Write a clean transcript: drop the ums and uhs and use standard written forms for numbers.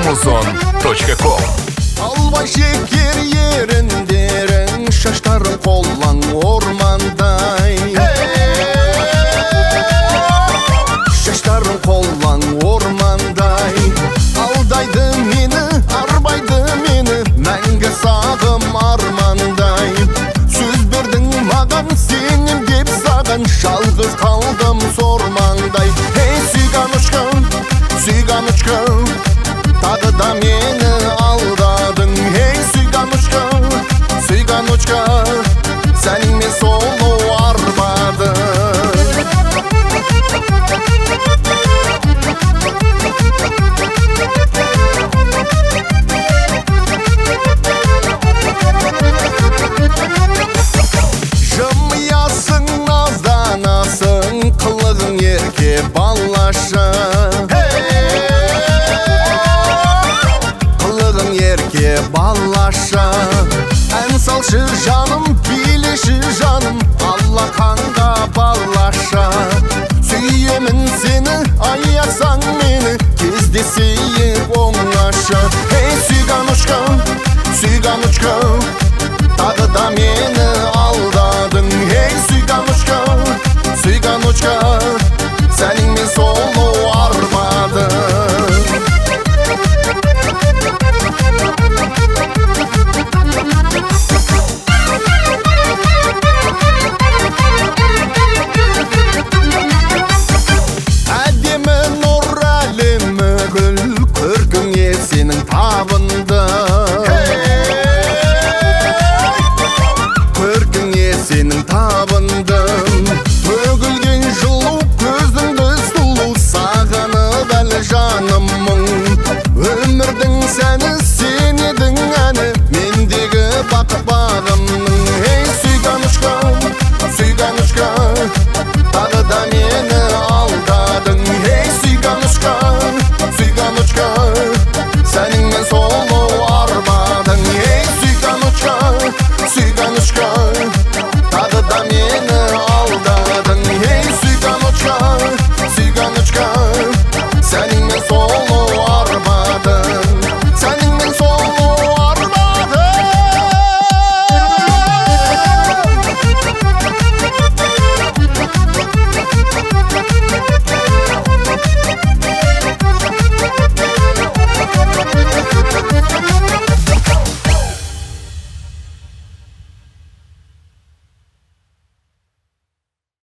amazon.com. Албай шекер еріндерің, шаштарың қолаң ормандай. Шаштарың қолаң ормандай. Алдайды мені, арбайды мені, мәңгі сағым армандай. Сөз бердің маған, сенем деп саған, жалғыз қалдым сормаңдай. Сүйганышқа, тағы да мені алдадың. Сүйганышқа, сәніңмен солу арбады. Жымиясың, назданасың, қылығың ерке балаша. Қылығың ерке балаша. Ән салшы жаным, билеші жаным, алақанға балаша. Сүйемін сені, аясаң мені, кездесейік оңаша. Сүйганышқа,